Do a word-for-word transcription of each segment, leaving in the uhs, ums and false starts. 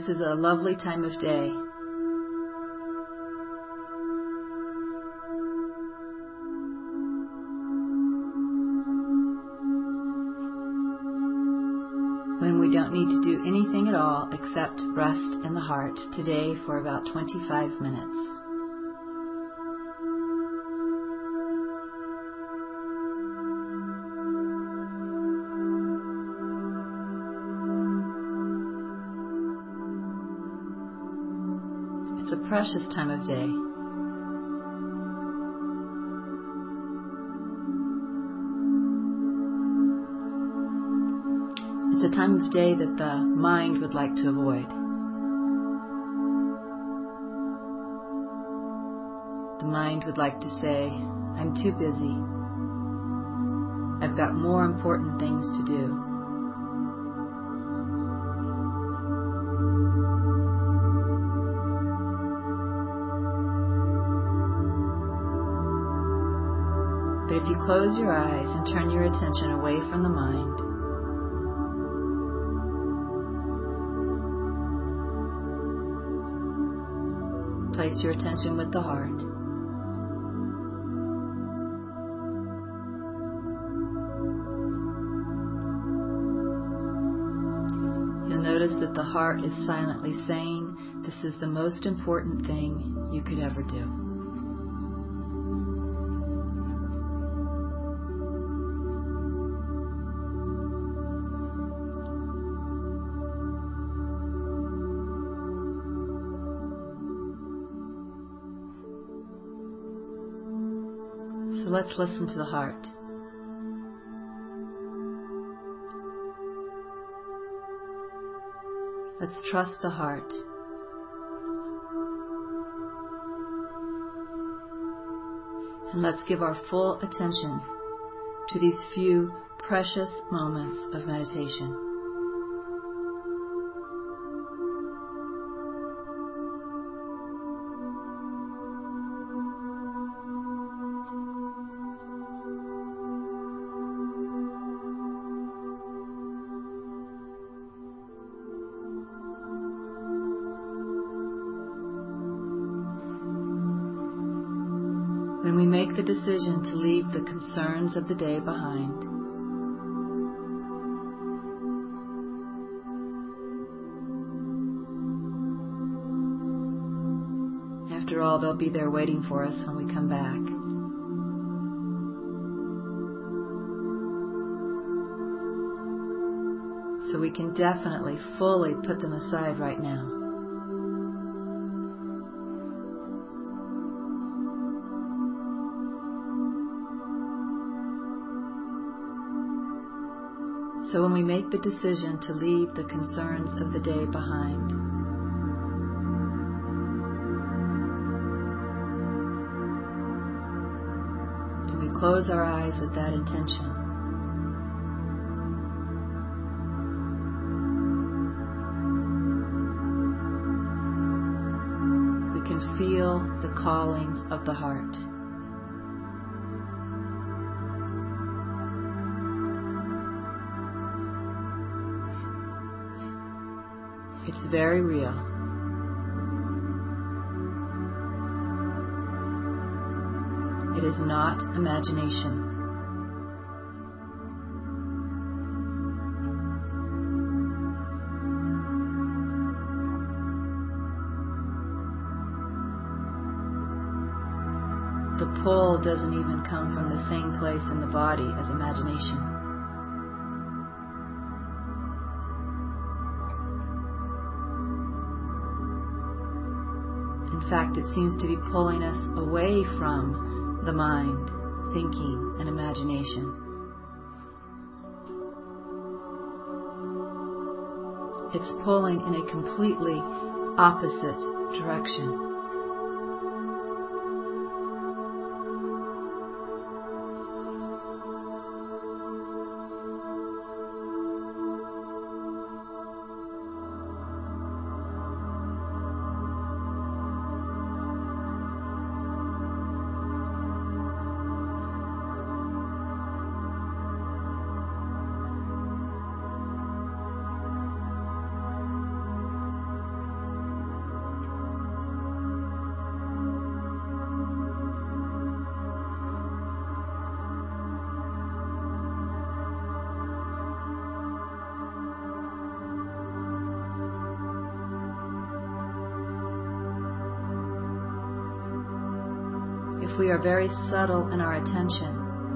This is a lovely time of day. When we don't need to do anything at all except rest in the heart today for about twenty-five minutes. It's a precious time of day. It's a time of day that the mind would like to avoid. The mind would like to say, I'm too busy. I've got more important things to do. But if you close your eyes and turn your attention away from the mind, place your attention with the heart. You'll notice that the heart is silently saying, this is the most important thing you could ever do. Let's listen to the heart. Let's trust the heart. And let's give our full attention to these few precious moments of meditation. When we make the decision to leave the concerns of the day behind, after all, they'll be there waiting for us when we come back. So we can definitely fully put them aside right now. So when we make the decision to leave the concerns of the day behind, and we close our eyes with that intention, we can feel the calling of the heart. It's very real. It is not imagination. The pull doesn't even come from the same place in the body as imagination. In fact, it seems to be pulling us away from the mind, thinking, and imagination. It's pulling in a completely opposite direction. we are very subtle in our attention,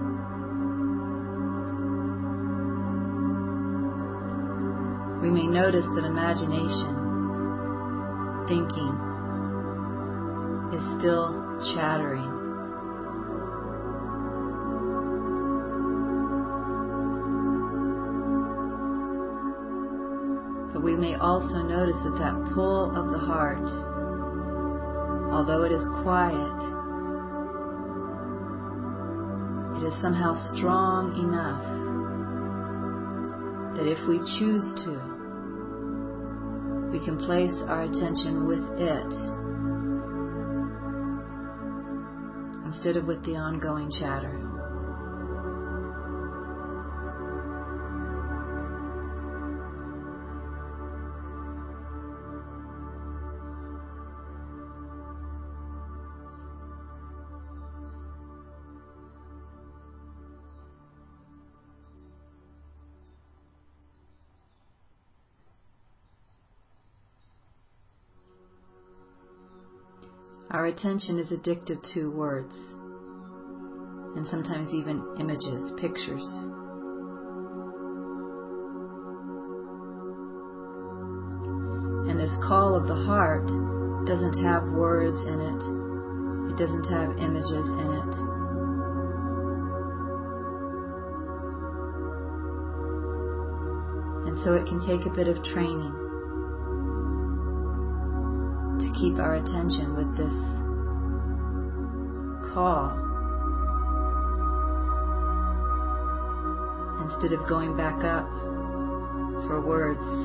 we may notice that imagination, thinking, is still chattering. But we may also notice that that pull of the heart, although it is quiet, it is somehow strong enough that if we choose to, we can place our attention with it instead of with the ongoing chatter. Our attention is addicted to words, and sometimes even images, pictures. And this call of the heart doesn't have words in it. It doesn't have images in it. And so it can take a bit of training to keep our attention with this call instead of going back up for words.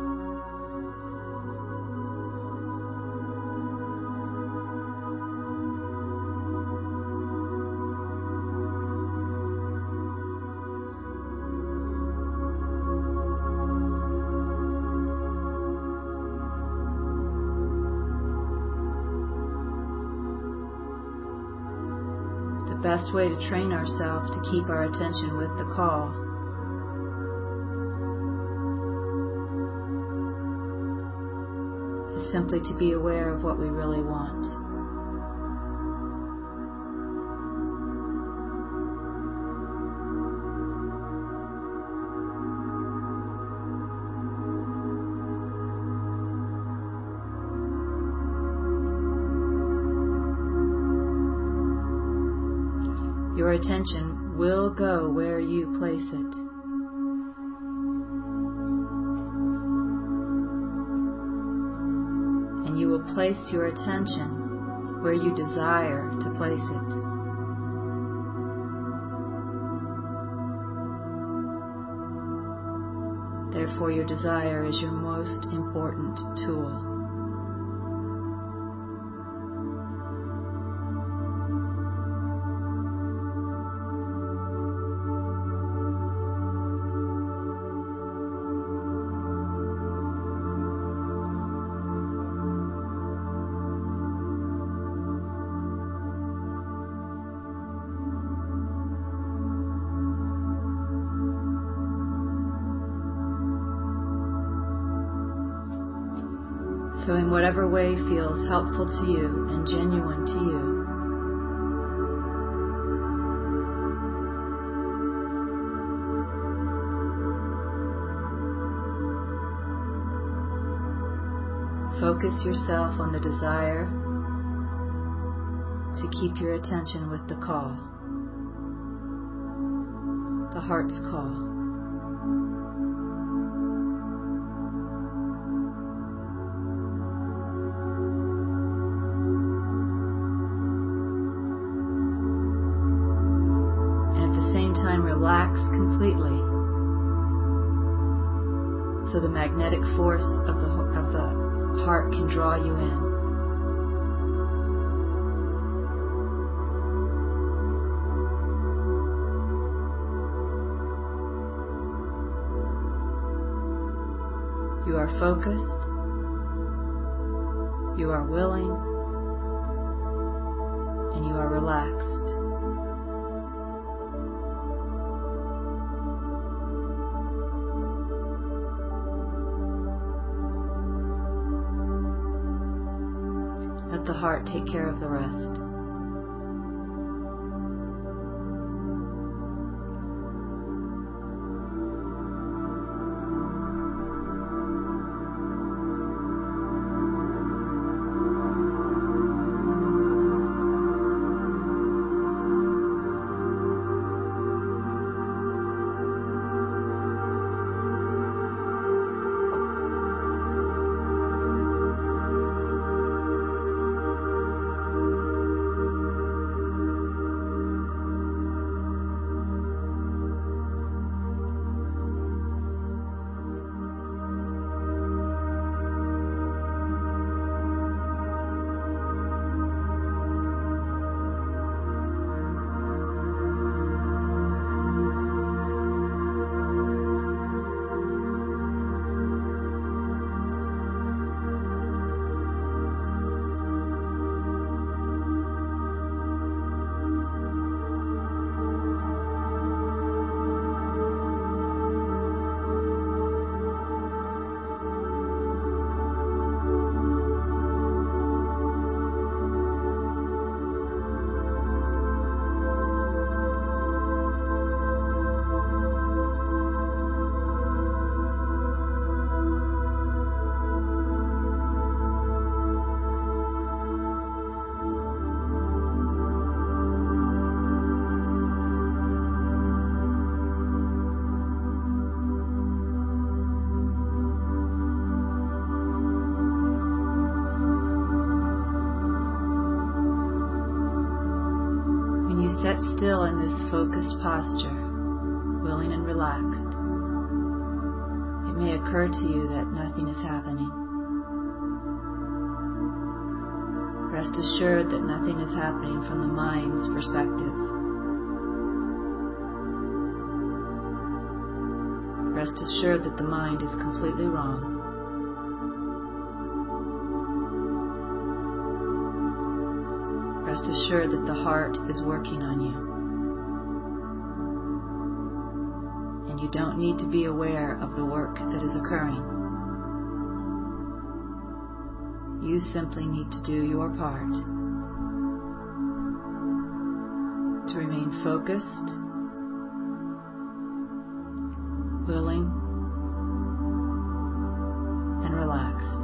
The best way to train ourselves to keep our attention with the call is simply to be aware of what we really want. Your attention will go where you place it. And you will place your attention where you desire to place it. Therefore, your desire is your most important tool. So in whatever way feels helpful to you and genuine to you, focus yourself on the desire to keep your attention with the call, the heart's call. Relax completely, so the magnetic force of the of the heart can draw you in. You are focused, you are willing, and you are relaxed. Let the heart take care of the rest. in this focused posture, willing and relaxed, it may occur to you that nothing is happening. Rest assured that nothing is happening from the mind's perspective. Rest assured that the mind is completely wrong. Rest assured that the heart is working on you. And you don't need to be aware of the work that is occurring. You simply need to do your part to remain focused, willing, and relaxed.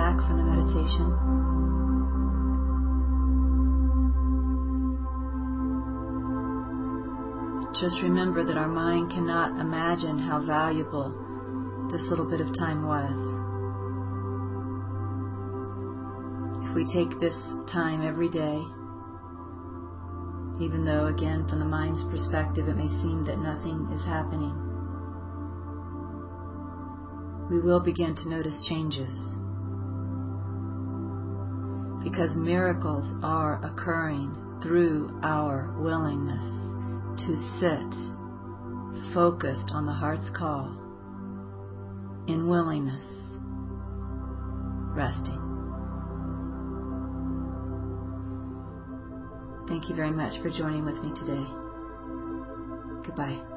back from the meditation. Just remember that our mind cannot imagine how valuable this little bit of time was. If we take this time every day, even though, again, from the mind's perspective, it may seem that nothing is happening, we will begin to notice changes. Because miracles are occurring through our willingness to sit focused on the heart's call, in willingness, resting. Thank you very much for joining with me today. Goodbye.